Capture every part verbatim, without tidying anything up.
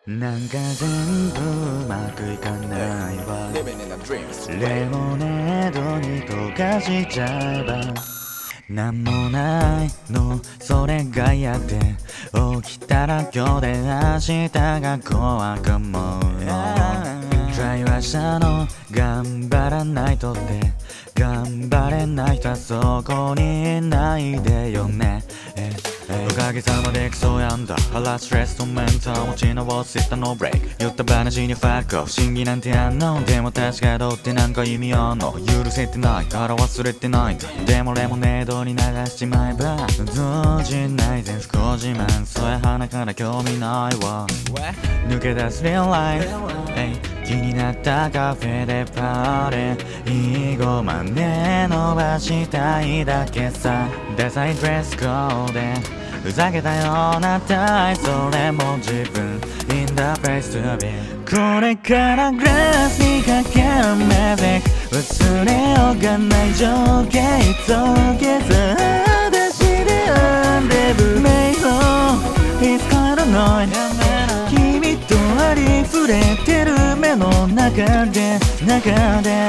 なんか全部うまくいかないわ。レモネードに溶かしちゃえばなんもないのそれが嫌で起きたら今日で明日が怖く思うよ。会話したの頑張らないとって頑張れない人はそこにいないでよね。おかげさまでクソやんだ腹ストレスとメンタル持ち直したのブレイク言った話にファックオフ不思議なんてあんのでも確かどってなんか意味あんの許せてないから忘れてないんだでもレモネードに流しちまえば動じない全不幸自慢それ鼻から興味ないわ抜け出す real life 気になったカフェでパーレーいいごまね伸ばしたいだけさダサいドレスコードでふざけたような態それも自分 In the place to be これからグラスにかけるメジック忘れようがない情景土下座裸足でアンデブメイホー It's kind of annoying 君とありふれてる目の中で中で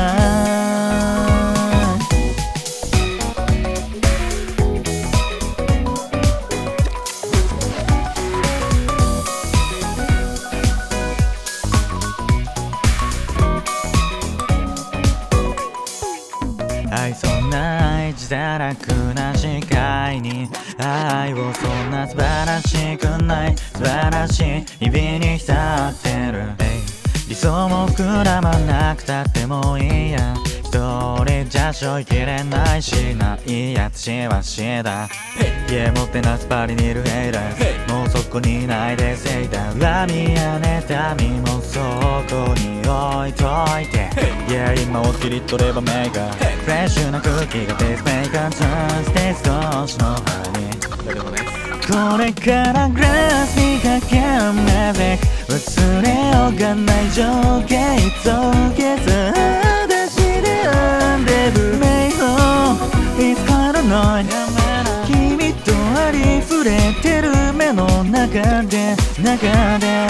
愛想ない自堕落な視界に愛をそんな素晴らしくない素晴らしい日々に浸ってる理想も膨らまなくたってもいいや一人じゃ背負いきれないしないやつしはしだ家もてなすパリにいるヘイラーもうそこにいないでせいだ恨みや妬みもそこに置いといていや今を切り取ればメーカーフレッシュな空気がペースメーカーチャンスで少しの葉にこれからグラスにかけるメジック忘れようがない情景土下座裸足でアンデブメイホー It's kind of annoying 君とありふれてる目の中で中で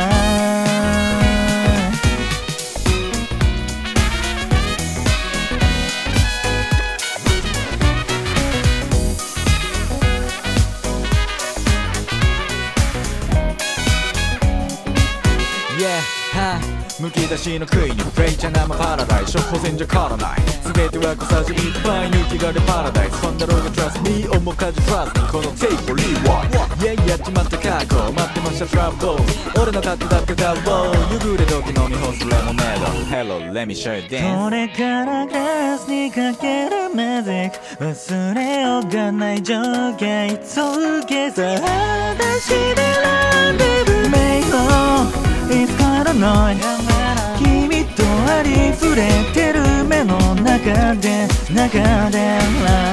むき出しの杭にフレイチャー生パラダイス処方箋じゃ変わらない全ては小さじいっぱい抜きがれパラダイスそんなローが Trust me 面かじ Trust me このテープリワイ Yeah やっちまった過去待ってましたトラブル俺の盾だけだろう夕暮れ時の日本酒レモネード Hello let me show you dance これからグラスにかけるメジック忘れようがない情景土下座裸足でランデブメイホーIt's kind of annoying 君とありふれてる目の中で中で